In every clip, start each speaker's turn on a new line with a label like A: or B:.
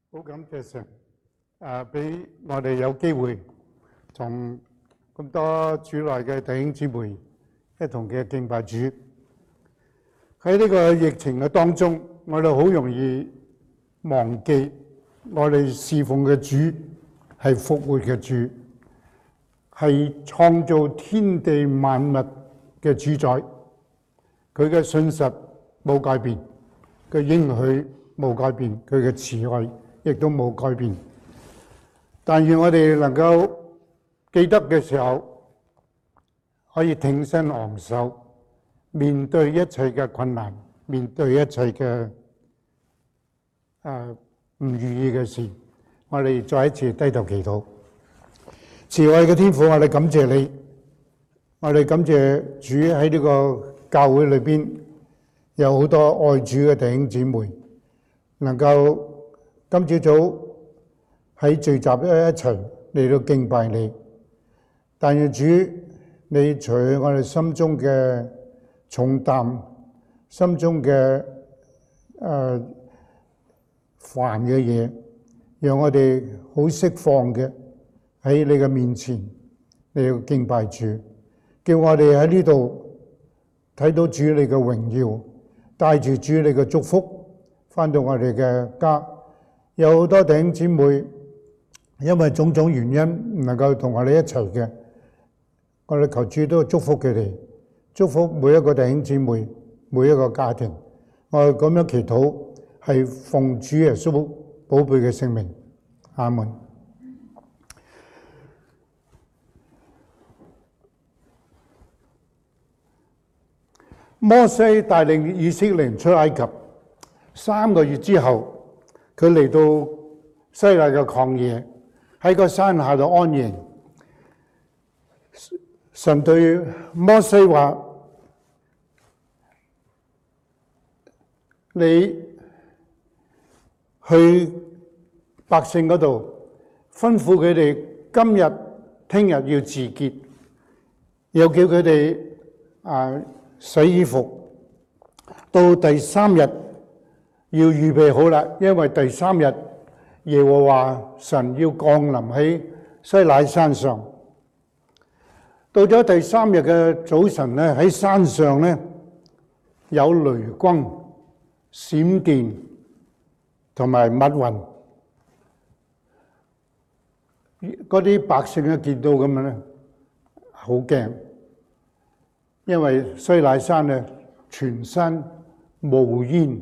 A: 好感謝神，俾我哋有機會同咁多主內嘅弟兄姊妹一同嘅敬拜主。喺呢個疫情嘅當中，我哋好容易忘記我哋侍奉嘅主係復活嘅主，係創造天地萬物嘅主宰。佢嘅信實冇改變，佢應許冇改變，佢嘅慈愛亦都冇改變。但願我哋能夠記得嘅時候，可以挺身昂首，面對一切嘅困難，面對一切嘅唔如意嘅事，我哋再一次低頭祈禱。慈愛嘅天父，我哋感謝你，我哋感謝主喺呢個教會裏邊有好多愛主嘅弟兄姊妹，能夠今朝早喺聚集一齊嚟到敬拜你。但願主你除去我哋心中嘅重擔，心中嘅煩嘅嘢，讓我哋好釋放嘅喺你嘅面前嚟到敬拜主，叫我哋喺呢度睇到主你嘅榮耀，帶住主你嘅祝福返到我哋嘅家。有好多弟兄姊妹因為種種原因唔能夠同我哋一齊嘅，我哋求主都祝福佢哋，祝福每一個弟兄姊妹，每一個家庭。我哋咁樣祈禱係奉主耶穌寶貝嘅聖名，阿門。摩西帶領以色列人出埃及3個月之後，佢嚟到西奈嘅曠野，喺個山下度安營。神對摩西話：你去百姓嗰度，吩咐佢哋今日、聽日要自潔，又叫佢哋洗衣服，到第3日要預備好啦，因為第3日耶和華神要降臨喺西乃山上。到咗第3日嘅早晨咧，喺山上咧有雷轟、閃電同埋密雲，嗰啲百姓一見到咁樣咧，好驚，因為西乃山咧全山冒煙，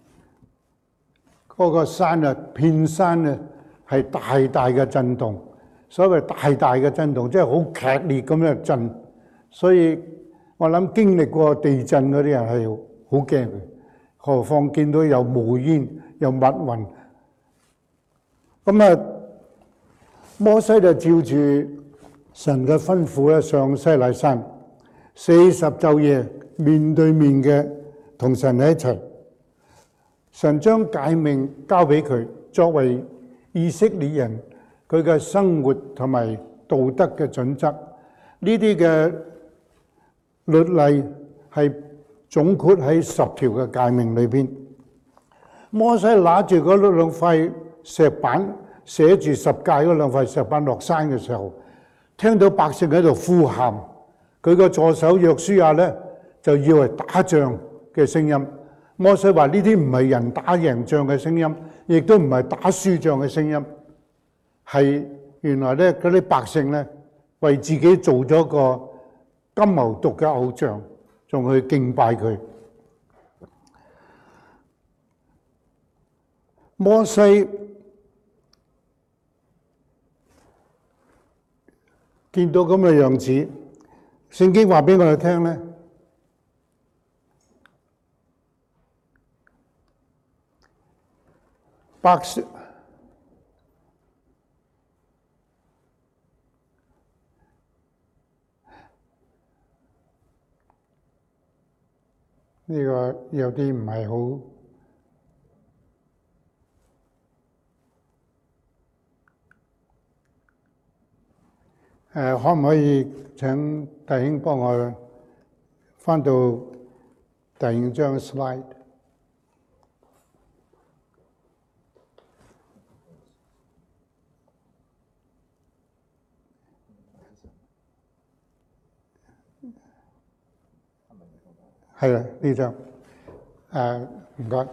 A: 嗰個山啊片山啊係大大嘅震動。所謂大大嘅震動，即係好劇烈咁樣震，所以我諗經歷過地震嗰啲人係好驚嘅，何況見到有冒煙、有密雲。咁摩西就照住神嘅吩咐咧，上西乃山40晝夜面對面嘅同神喺一齊。神將誡命交俾佢，作為以色列人佢嘅生活同埋道德嘅準則，呢啲嘅律例係總括喺10條嘅誡命裏邊。摩西拿住嗰2塊石板，寫住10誡嗰2塊石板落山嘅時候，聽到百姓喺度呼喊，佢個助手約書亞咧就以為打仗嘅聲音。摩西話呢啲唔係人打贏仗嘅聲音，亦都唔係打輸仗嘅聲音。係原來咧嗰啲百姓咧為自己做咗個金牛犢嘅偶像，仲去敬拜佢。摩西見到咁嘅樣子，聖經話俾我哋聽咧，百姓呢個有啲唔係好，可唔可以請弟兄幫我翻到第5章 slide？ 係啦，呢張唔該。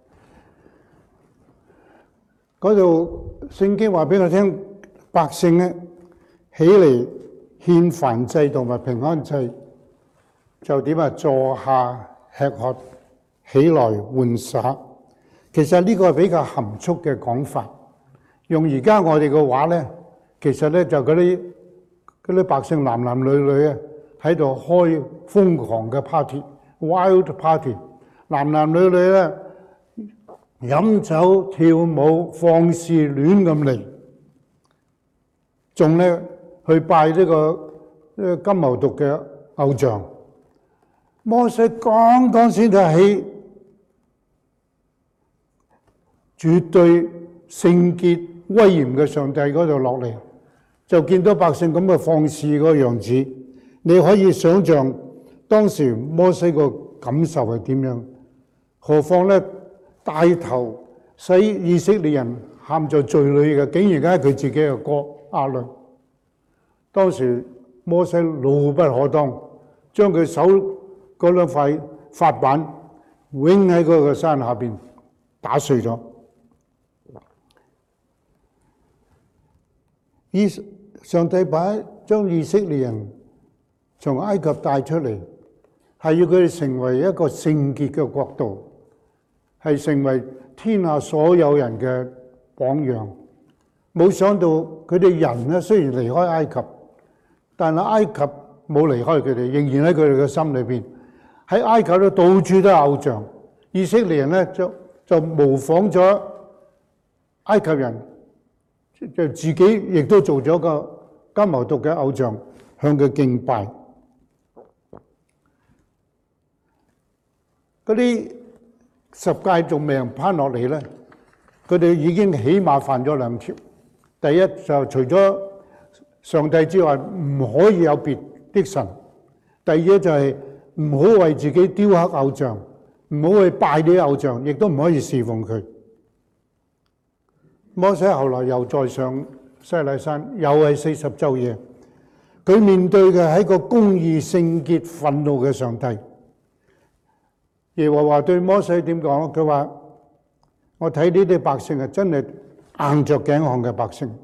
A: 嗰度聖經話俾我聽，百姓咧起嚟獻燔祭同埋平安祭，就點啊？坐下吃喝，起來玩耍。其實呢個係比較含蓄嘅講法。用而家我哋嘅話咧，其實咧就嗰啲百姓男男女女啊喺度開瘋狂嘅 party，wild party， 男男女女咧飲酒跳舞放肆亂咁嚟，仲咧去拜呢個金牛犢嘅偶像。摩西剛剛先至喺絕對聖潔威嚴嘅上帝嗰度落嚟，就見到百姓咁嘅放肆個樣子。你可以想象當時摩西個感受係點樣？何況咧帶頭使以色列人陷在罪裏嘅，竟然係佢自己嘅哥亞倫。當時摩西怒不可當，將佢手嗰兩塊法板永喺嗰個山下邊打碎咗。上帝將以色列人從埃及帶出嚟，係要佢哋成為一個聖潔嘅國度，係成為天下所有人嘅榜樣。冇想到佢哋人咧，雖然離開埃及，但係埃及冇離開佢哋，仍然喺佢哋嘅心裏邊。喺埃及咧，到處都係偶像。以色列人咧就模仿咗埃及人，就自己亦都做咗個金牛犢嘅偶像，向佢敬拜。嗰啲十誡仲未攀落嚟咧，佢哋已經起碼犯咗兩條。第一就除咗上帝之外，唔可以有別的神；第二就係唔好為自己雕刻偶像，唔好去拜啲偶像，亦都唔可以侍奉佢。摩西後來又再上西奈山，又係40晝夜，佢面對嘅係一個公義、聖潔、憤怒嘅上帝。耶和華對摩西點講？佢話：我睇呢啲百姓係真係硬着頸項嘅百姓，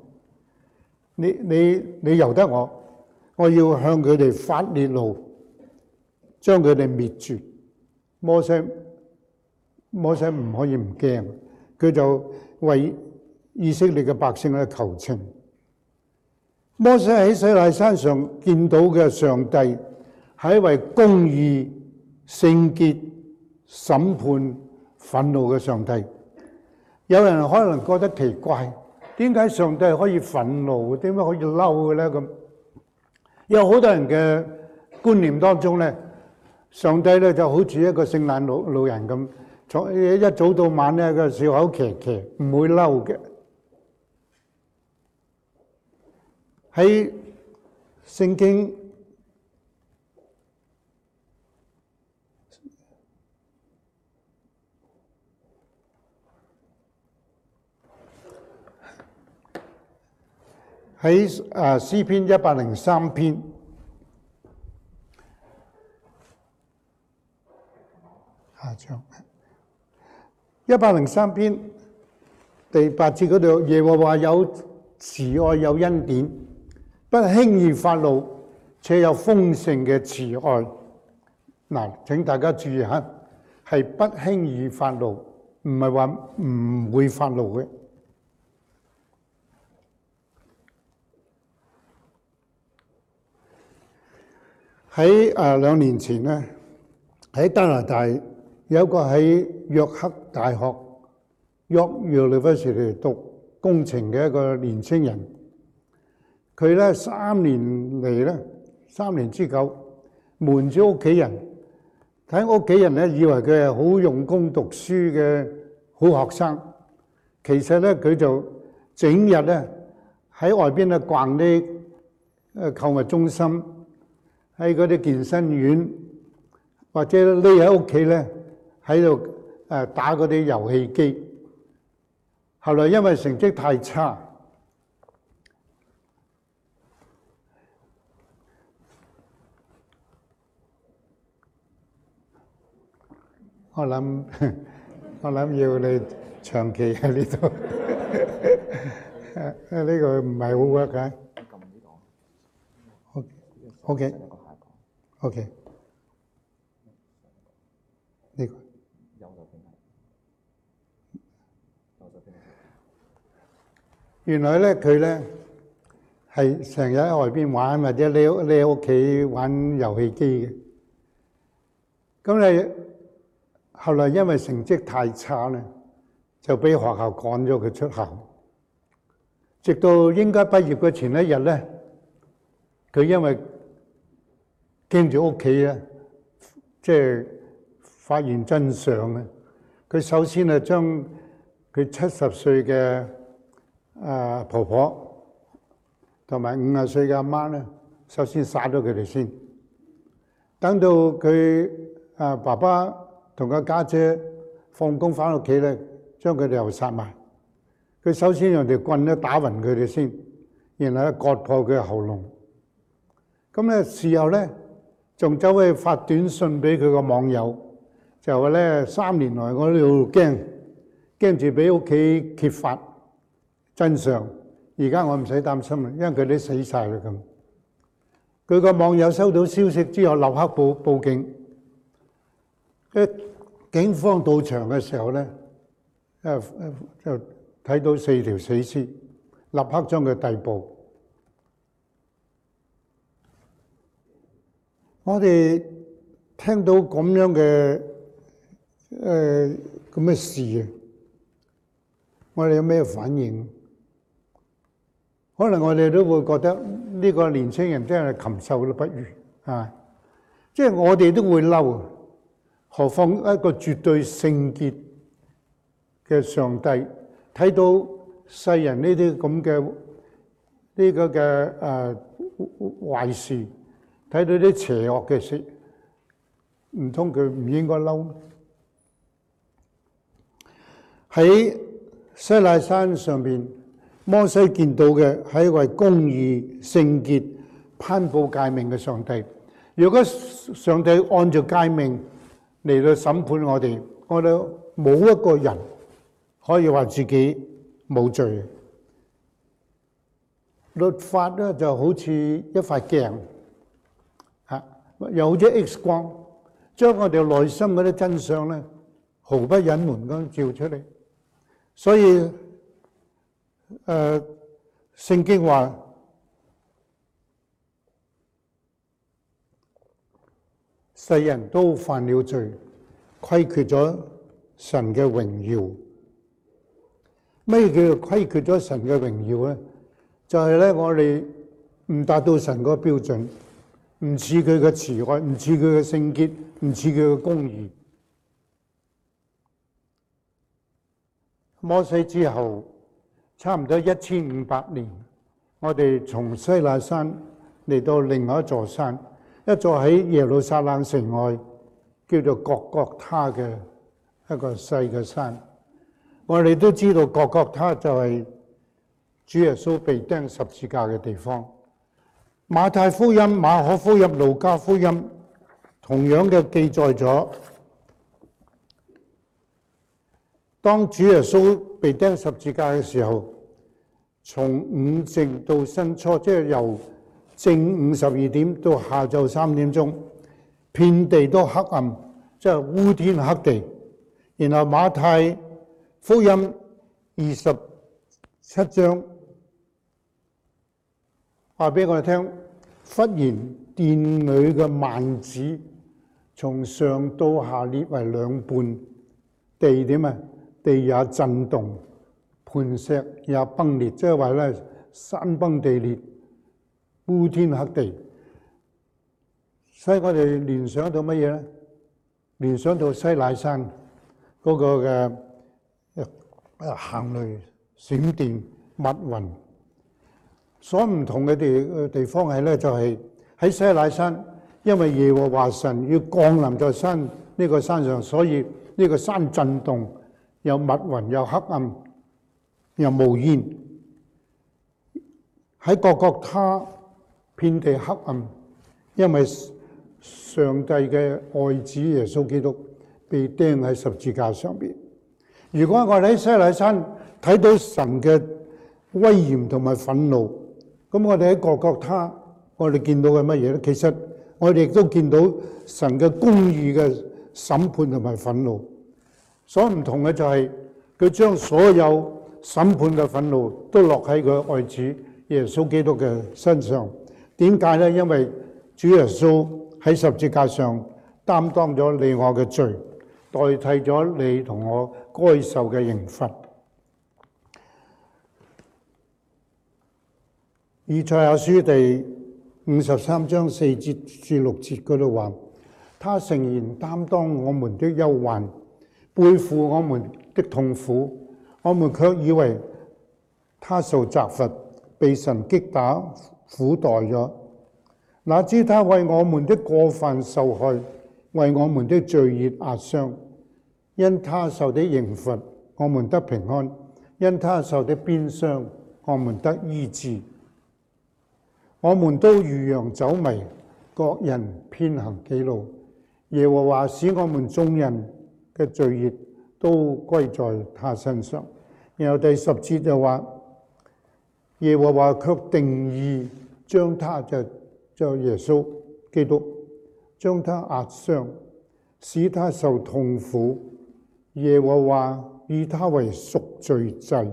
A: 你由得我要向佢哋發烈怒，將佢哋滅絕。摩西唔可以唔驚，佢就為以色列嘅百姓咧求情。摩西喺西奈山上見到嘅上帝係一位公義、聖潔、審判、憤怒嘅上帝。有人可能覺得奇怪，點解上帝可以憤怒？點解可以嬲嘅咧？咁有好多人嘅觀念當中咧，上帝咧就好似一個聖誕老人咁，從一早到晚咧個笑口騎騎，唔會嬲嘅。喺聖經喺詩篇103篇下章103篇第8節嗰度，耶和華有慈愛有恩典，不輕易發怒，且有豐盛嘅慈愛。嗱，請大家注意下，係不輕易發怒，唔係話唔會發怒嘅。喺2年前咧，喺加拿大有一個喺約克大學 York University 讀工程嘅一個年青人，佢咧3年之久瞞住屋企人，睇屋企人咧以為佢係好用功讀書嘅好學生，其實咧佢就整日咧喺外邊咧逛啲購物中心，喺嗰啲健身院，或者匿喺屋企咧喺度打嗰啲遊戲機。後來因為成績太差， 我諗我諗要你長期喺呢度，呢個唔係好 work 嘅。OK，呢個原來咧佢咧係成日喺外邊玩，或者匿喺屋企玩遊戲機嘅。咁你後來因為成績太差咧，就俾學校趕咗佢出校。直到應該畢業嘅前一日咧，佢因為驚住屋企咧，即係發現真相咧，佢首先係將佢70歲嘅婆婆同埋50歲嘅阿媽咧，首先殺咗佢哋先。等到佢爸爸同個家姐放工翻屋企咧，將佢哋又殺埋。佢首先用條棍咧打暈佢哋先，然後咧割破佢嘅喉嚨。咁咧事後咧仲走去發短信俾佢個網友，就話咧3年來我喺度驚住俾屋企揭發真相。而家我唔使擔心啦，因為佢哋死晒啦咁。佢個網友收到消息之後，立刻報警。警方到場嘅時候咧，就睇到4條死屍，立刻將佢逮捕。我哋聽到咁樣嘅咁嘅事啊，我哋有咩反應？可能我哋都會覺得呢個年青人真係禽獸都不如啊！即係我哋都會嬲，何況一個絕對聖潔嘅上帝睇到世人呢啲咁嘅呢個嘅壞事，睇到啲邪惡嘅事，唔通佢唔應該嬲？喺西奈山上邊，摩西見到嘅係一位公義、聖潔、頒布誡命嘅上帝。如果上帝按照誡命嚟到審判我哋冇一個人可以話自己冇罪。律法咧就好似一塊鏡，又好似 X 光，將我哋內心嗰啲真相咧毫不隱瞞咁照出嚟。所以聖經話世人都犯了罪，虧缺咗神嘅榮耀。咩叫做虧缺咗神嘅榮耀咧？就係咧，我哋唔達到神嗰個標準，唔似佢嘅慈愛，唔似佢嘅聖潔，唔似佢嘅公義。摩西之後，差唔多1500年，我哋從西奈山嚟到另外一座山，一座喺耶路撒冷城外叫做各各他嘅一個細嘅山。我哋都知道各各他就係主耶穌被釘十字架嘅地方。馬太福音、馬可福音、路加福音同樣嘅記載咗，當主耶穌被釘十字架嘅時候，從午正到申初，即係由正午12點到下晝3點鐘，遍地都黑暗，即係烏天黑地。然後馬太福音27章話俾我哋聽，忽然殿裏嘅幔子從上到下裂為兩半，地點啊？地也震動，磐石也崩裂，即係話咧山崩地裂，烏天黑地。所以我哋聯想到乜嘢咧？聯想到西乃山嗰個嘅行雷、閃電、密雲。所唔同嘅地方係咧，就係喺西乃山，因為耶和華神要降臨在呢個山上，所以呢個山震動。有密雲，有黑暗，有冒煙。喺各各他遍地黑暗，因為上帝嘅愛子耶穌基督被釘喺十字架上邊。如果我哋喺西乃山睇到神嘅威嚴同埋憤怒，咁我哋喺各各他，我哋見到嘅乜嘢咧？其實我哋亦都見到神嘅公義嘅審判同埋憤怒。所唔同嘅就係佢將所有審判嘅憤怒都落喺佢愛子耶穌基督嘅身上。點解咧？因為主耶穌喺十字架上擔當咗你我嘅罪，代替咗你同我該受嘅刑罰。以賽亞書第53章4節至6節嗰度話：他誠然擔當我們的憂患，背負我們的痛苦，我們卻以為他受責罰，被神擊打苦待咗。哪知他為我們的過犯受害，為我們的罪孽壓傷。因他受的刑罰，我們得平安；因他受的鞭傷，我們得醫治。我們都如羊走迷，各人偏行己路。耶和華使我們眾人嘅罪孽都歸在他身上。然後第10節就話：耶和華卻定意將他就耶穌基督將他壓傷，使他受痛苦。耶和華以他為贖罪祭。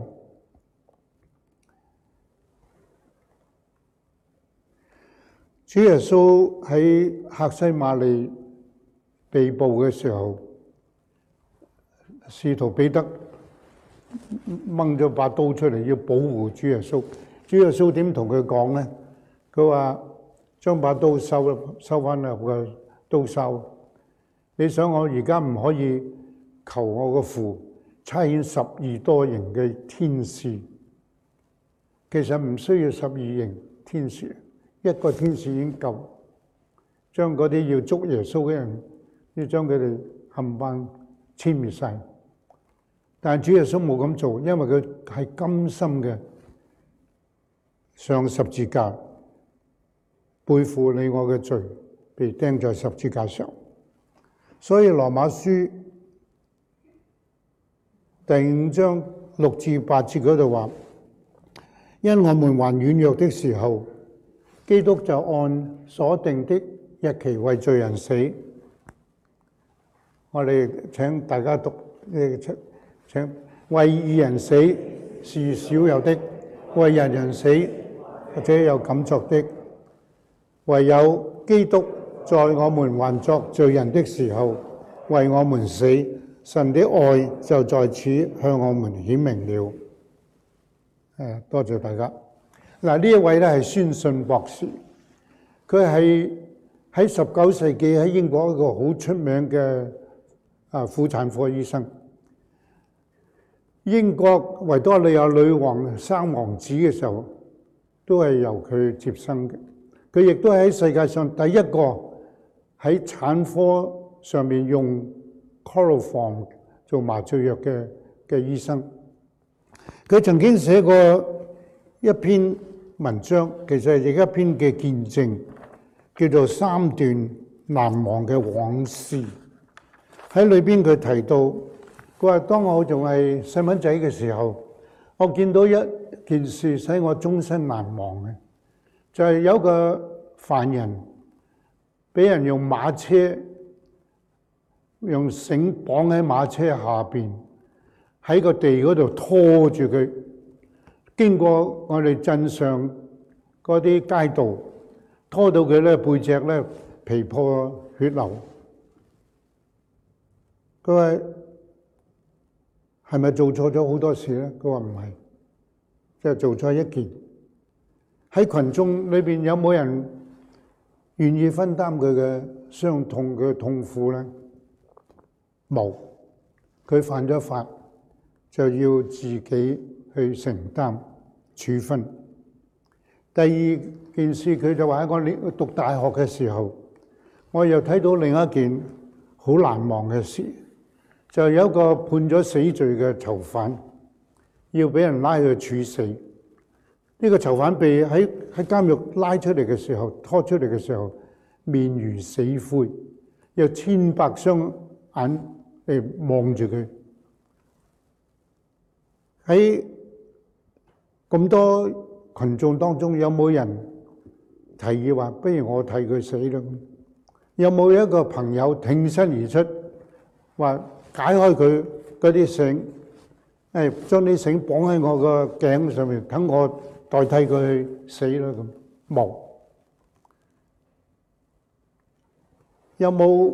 A: 主耶穌喺客西馬尼被捕嘅時候，使徒彼得掹咗把刀出嚟要保護主耶穌。主耶穌點同佢講呢？佢話將把刀收翻入個刀鞘。你想我而家唔可以求我個父差遣12多營嘅天使？其實唔需要12營天使。一個天使已經夠，將嗰啲要捉耶穌嘅人，要將佢哋冚唪唥殲滅晒。但係主耶穌冇咁做，因為佢係甘心嘅上十字架，背負你我嘅罪，被釘在十字架上。所以羅馬書第5章6至8節嗰度話：因我們還軟弱的時候，基督就按所定的日期為罪人死。我哋請大家讀，請為義人死是少有的，為人人死或者有敢作的。唯有基督在我們還作罪人的時候為我們死，神的愛就在此向我們顯明了。多謝大家。嗱，呢一位咧係宣信博士，佢係喺19世紀喺英國一個好出名嘅婦產科醫生。英國維多利亞女王生王子嘅時候，都係由佢接生嘅。佢亦都係喺世界上第一個喺產科上面用 chloroform 做麻醉藥嘅醫生。佢曾經寫過一篇文章，其實係一篇嘅見證，叫做3段難忘嘅往事。喺裏邊佢提到，佢話當我仲係細蚊仔嘅時候，我見到一件事使我終身難忘嘅，就係有個犯人俾人用馬車用繩綁喺馬車下邊，喺個地嗰度拖住佢，經過我哋鎮上嗰啲街道，拖到佢咧背脊咧皮破血流。佢話係咪做錯咗好多事咧？佢話唔係，即係做錯一件。喺群眾裏邊有冇人願意分擔佢嘅傷痛、佢嘅痛苦咧？冇。佢犯咗法，就要自己去承擔處分。第二件事，佢就話喺我讀大學嘅時候，我又睇到另一件好難忘嘅事，就有一個判咗死罪嘅囚犯，要俾人拉去處死。呢個囚犯被喺監獄拉出嚟嘅時候，拖出嚟嘅時候，面如死灰，有千百雙眼嚟望住佢。喺咁多群眾當中，有冇人提議話，不如我替佢死啦？有冇一個朋友挺身而出，話解開佢嗰啲繩，將啲繩綁喺我個頸上面，等我代替佢去死啦？咁冇。有冇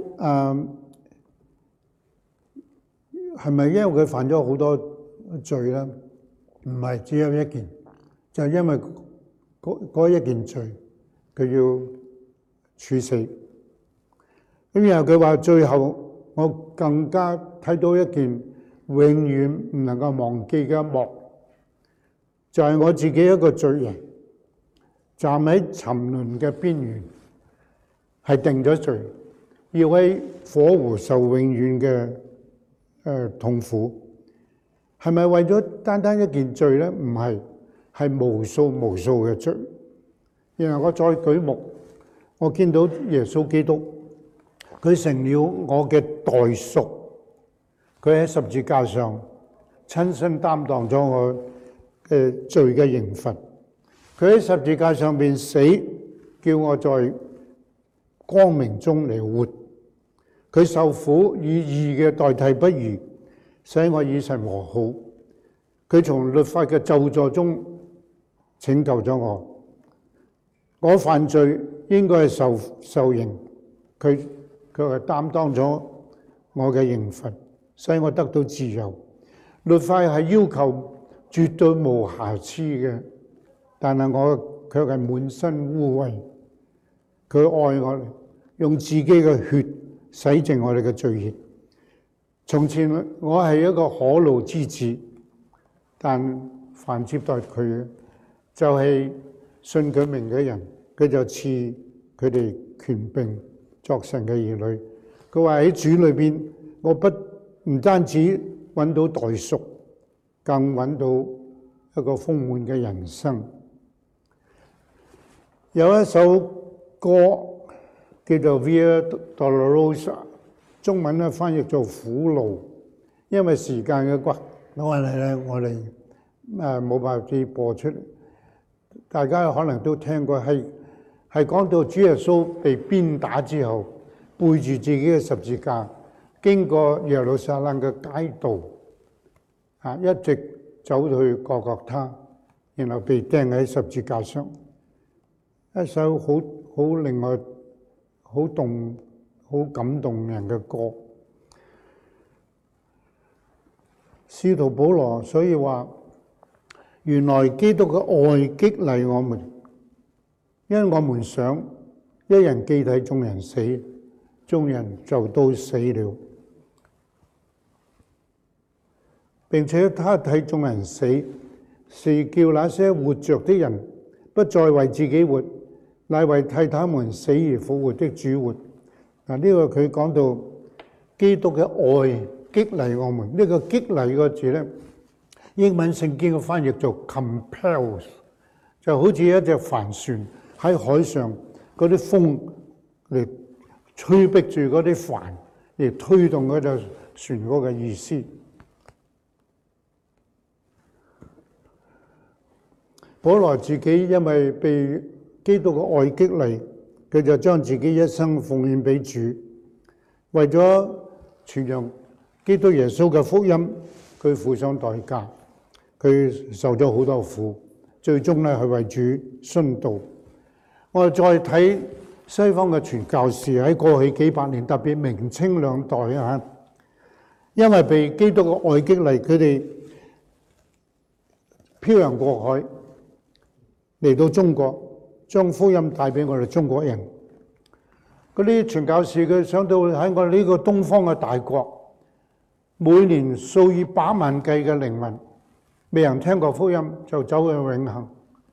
A: 係咪因為佢犯咗好多罪咧？唔係，只有一件，就係因為嗰一件罪，佢要處死。咁然後佢話最後我更加睇到一件永遠唔能夠忘記嘅一幕，就係我自己一個罪人站喺沉淪嘅邊緣，係定咗罪，要喺火湖受永遠嘅痛苦。係咪為咗單單一件罪咧？唔係，係無數無數嘅罪。然後我再舉目，我見到耶穌基督，佢成了我嘅代贖，佢喺十字架上親身擔當咗我嘅罪嘅刑罰。佢喺十字架上邊死，叫我在光明中嚟活。佢受苦以義嘅代替不義，使我與神和好。佢從律法嘅咒詛中拯救咗我。我犯罪應該係受刑，佢係擔當咗我嘅刑罰，使我得到自由。律法係要求絕對無瑕疵嘅，但係我卻係滿身污穢。佢愛我，用自己嘅血洗淨我哋嘅罪孽。從前我係一個可怒之子，但凡接待佢嘅，就係信佢名嘅人，佢就賜佢哋權柄作神嘅兒女。佢話喺主裏邊，我唔單止揾到代贖，更揾到一個豐滿嘅人生。有一首歌叫做 Via Dolorosa， 中文咧翻譯做苦路。因為時間嘅關係咧，我哋冇辦法播出嚟。大家可能都聽過，係講到主耶穌被鞭打之後，背住自己嘅十字架，經過耶路撒冷嘅街道，一直走到去各各他，然後被釘喺十字架上。一首好令我好感動人嘅歌。使徒保羅所以話，原來基督嘅愛激勵我們，因為我們想一人既替眾人死，眾人就都死了，並且他替眾人死，是叫那些活着的人不再為自己活，乃為替他們死而復活的主活。呢個佢講到基督嘅愛激勵我們。呢個激勵個字咧，英文聖經嘅翻譯做 compels， 就好似一隻帆船喺海上，嗰啲風嚟催逼住嗰啲帆嚟推動嗰隻船嗰個意思。保羅自己因為被基督嘅愛激勵，佢就將自己一生奉獻俾主，為咗傳揚基督耶穌嘅福音，佢付上代價，佢受咗好多苦，最終咧係為主殉道。我哋再睇西方嘅傳教士喺過去幾百年，特別明清兩代啊，因為被基督嘅愛激勵，佢哋漂洋過海嚟到中國，將福音帶俾我哋中國人。嗰啲傳教士佢想到喺我哋呢個東方嘅大國，每年數以百萬計嘅靈魂未人聽過福音，就走去永恆，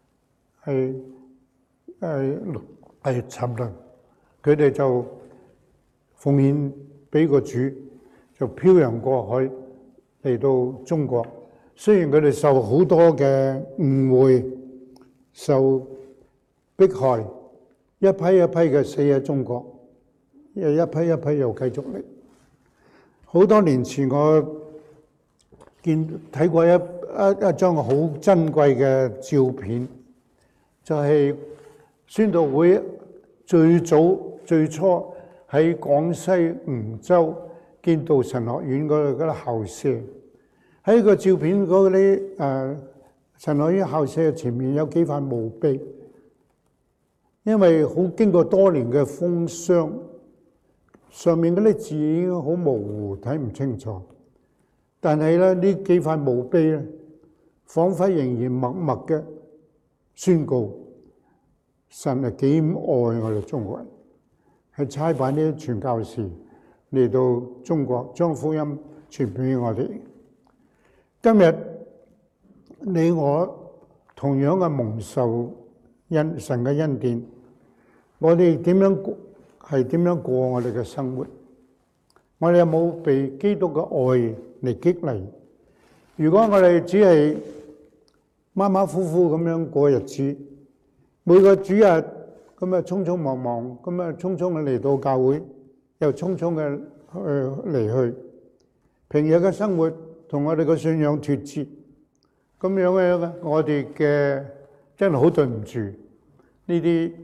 A: 係沉淪。佢哋就奉獻俾個主，就漂洋過海嚟到中國。雖然佢哋受好多嘅誤會，受迫害，一批一批嘅死喺中國，一批一批又繼續嚟。 好多年前我睇過一張好珍貴嘅照片，就係宣道會最初喺廣西梧州建道神學院嗰個校舍。喺個照片嗰啲神學院校舍前面有幾塊墓碑，因為經過多年嘅風霜，上面嗰啲字已經好模糊，睇唔清楚。但係咧，呢幾塊墓碑咧，彷彿仍然默默嘅宣告神係幾咁愛我哋中國人，係差派啲傳教士嚟到中國，將福音傳俾我哋。今日你我同樣嘅蒙受神嘅恩典，我哋點樣過我哋嘅生活？我哋有冇被基督嘅愛嚟激勵？如果我哋只係馬馬虎虎咁樣過日子，每個主日咁啊匆匆忙忙，咁啊匆匆嘅嚟到教會，又匆匆嘅離去，平日嘅生活同我哋嘅信仰脫節，咁樣嘅我哋嘅真係好對唔住呢啲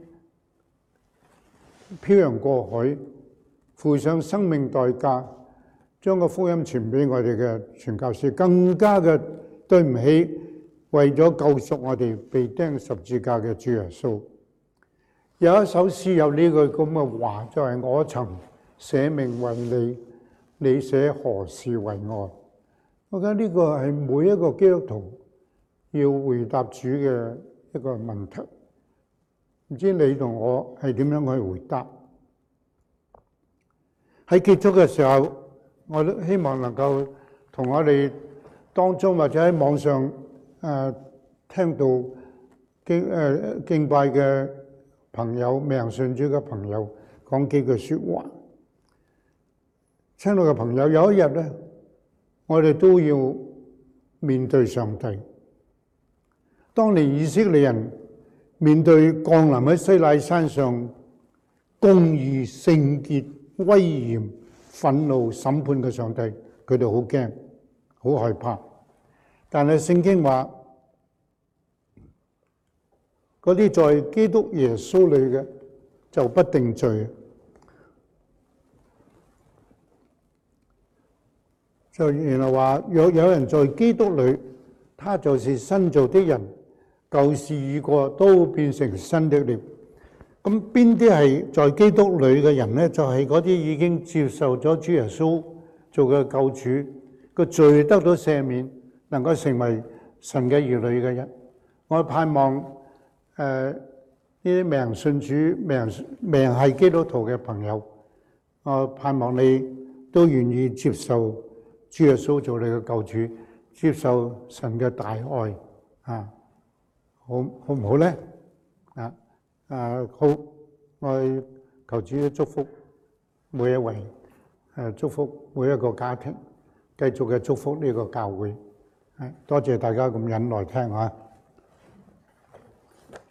A: 漂洋過海，付上生命代價，將個福音傳俾我哋嘅傳教士，更加嘅對唔起為咗救贖我哋被釘十字架嘅主耶穌。有一首詩有呢句咁嘅話，就係我曾捨命為你，你捨何事為我？我覺得呢個係每一個基督徒要回答主嘅一個問題。唔知你同我係點樣去回答？喺結束嘅時候，我都希望能夠同我哋當中或者喺網上聽到敬拜嘅朋友、未信主嘅朋友講幾句説話。親愛嘅朋友，有一日咧，我哋都要面對上帝。當年以色列人面對降臨喺西乃山上公義、聖潔、威嚴、憤怒、審判嘅上帝，佢哋好驚、好害怕。但係聖經話，嗰啲在基督耶穌裏嘅就不定罪。就原來話，若有人在基督裏，他就是新造的人，舊事已過，都變成新的了。咁邊啲係在基督裏嘅人呢？就係嗰啲已經接受咗主耶穌做嘅救主，個罪得到赦免，能夠成為神嘅兒女嘅人。我盼望呢啲未信主、未係基督徒嘅朋友，我盼望你都願意接受主耶穌做你嘅救主，接受神嘅大愛啊！好唔好咧？好，我求主祝福每一位，祝福每一個家庭，繼續嘅祝福呢個教會。多謝大家咁忍耐聽嚇。